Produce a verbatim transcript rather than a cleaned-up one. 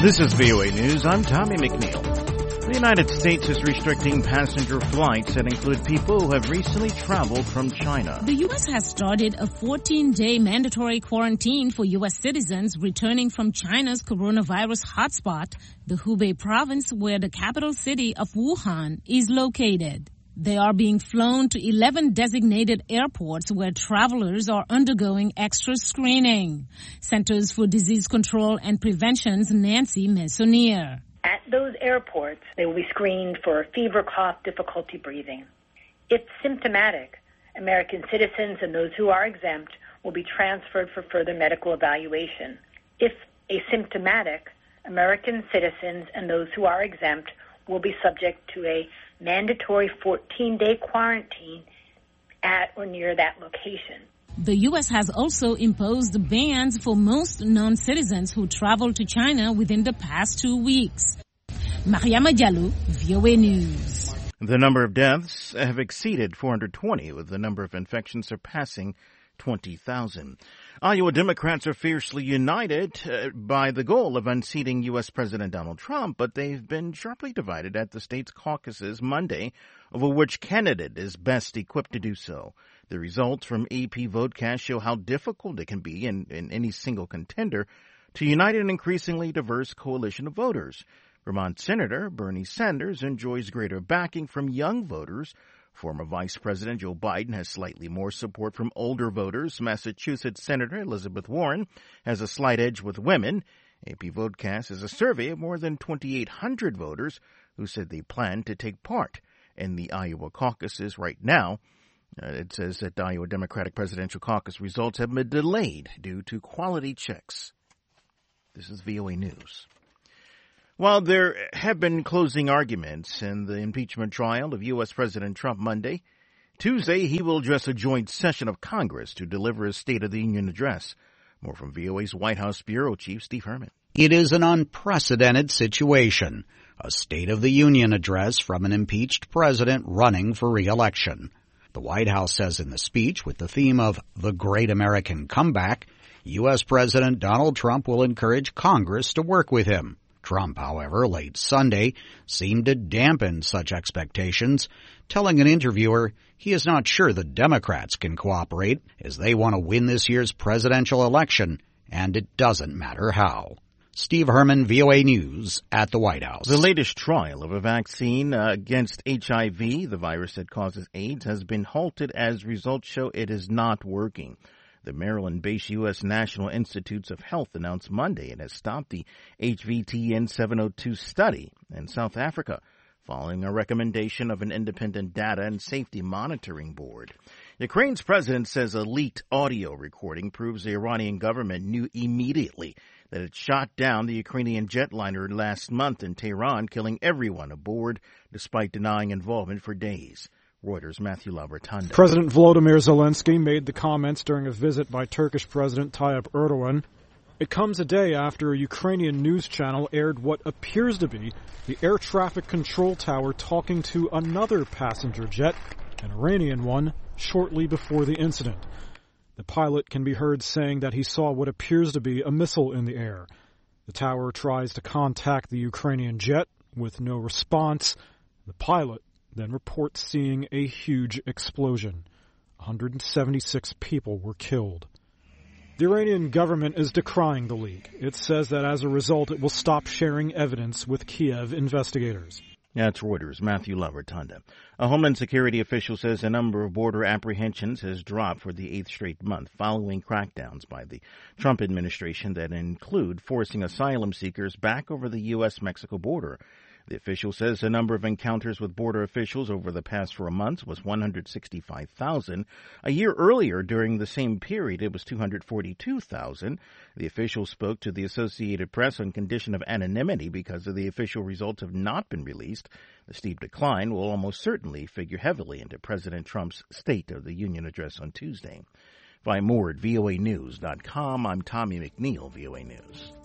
This is V O A News. I'm Tommy McNeil. The United States is restricting passenger flights that include people who have recently traveled from China. The U S has started a fourteen-day mandatory quarantine for U S citizens returning from China's coronavirus hotspot, the Hubei province, where the capital city of Wuhan is located. They are being flown to eleven designated airports where travelers are undergoing extra screening. Centers for Disease Control and Prevention's Nancy Messonnier. At those airports, they will be screened for fever, cough, difficulty breathing. If symptomatic, American citizens and those who are exempt will be transferred for further medical evaluation. If asymptomatic, American citizens and those who are exempt will be subject to a mandatory fourteen-day quarantine at or near that location. The U S has also imposed bans for most non-citizens who traveled to China within the past two weeks. Mariama Diallo, V O A News. The number of deaths have exceeded four hundred twenty, with the number of infections surpassing twenty thousand. Iowa Democrats are fiercely united uh, by the goal of unseating U S. President Donald Trump, but they've been sharply divided at the state's caucuses Monday over which candidate is best equipped to do so. The results from A P Votecast show how difficult it can be in, in any single contender to unite an increasingly diverse coalition of voters. Vermont Senator Bernie Sanders enjoys greater backing from young voters. Former Vice President Joe Biden has slightly more support from older voters. Massachusetts Senator Elizabeth Warren has a slight edge with women. A P Votecast is a survey of more than twenty-eight hundred voters who said they plan to take part in the Iowa caucuses right now. Uh, it says that the Iowa Democratic Presidential Caucus results have been delayed due to quality checks. This is V O A News. While there have been closing arguments in the impeachment trial of U S. President Trump Monday, Tuesday he will address a joint session of Congress to deliver his State of the Union address. More from V O A's White House Bureau Chief Steve Herman. It is an unprecedented situation, a State of the Union address from an impeached president running for re-election. The White House says in the speech, with the theme of the Great American Comeback, U S. President Donald Trump will encourage Congress to work with him. Trump, however, late Sunday, seemed to dampen such expectations, telling an interviewer he is not sure the Democrats can cooperate as they want to win this year's presidential election, and it doesn't matter how. Steve Herman, V O A News, at the White House. The latest trial of a vaccine uh, against H I V, the virus that causes AIDS, has been halted as results show it is not working. The Maryland-based U S. National Institutes of Health announced Monday it has stopped the H V T N seven oh two study in South Africa following a recommendation of an independent data and safety monitoring board. Ukraine's president says a leaked audio recording proves the Iranian government knew immediately that it shot down the Ukrainian jetliner last month in Tehran, killing everyone aboard despite denying involvement for days. Reuters' Matthew Lavertanda. President Volodymyr Zelensky made the comments during a visit by Turkish President Tayyip Erdogan. It comes a day after a Ukrainian news channel aired what appears to be the air traffic control tower talking to another passenger jet, an Iranian one, shortly before the incident. The pilot can be heard saying that he saw what appears to be a missile in the air. The tower tries to contact the Ukrainian jet with no response. The pilot then reports seeing a huge explosion. one hundred seventy-six people were killed. The Iranian government is decrying the leak. It says that as a result, it will stop sharing evidence with Kiev investigators. That's Reuters' Matthew Lavertanda. A Homeland Security official says the number of border apprehensions has dropped for the eighth straight month following crackdowns by the Trump administration that include forcing asylum seekers back over the U S Mexico border. The official says the number of encounters with border officials over the past four months was one hundred sixty-five thousand. A year earlier, during the same period, it was two hundred forty-two thousand. The official spoke to the Associated Press on condition of anonymity because of the official results have not been released. The steep decline will almost certainly figure heavily into President Trump's State of the Union address on Tuesday. Find more at V O A news dot com. I'm Tommy McNeil, V O A News.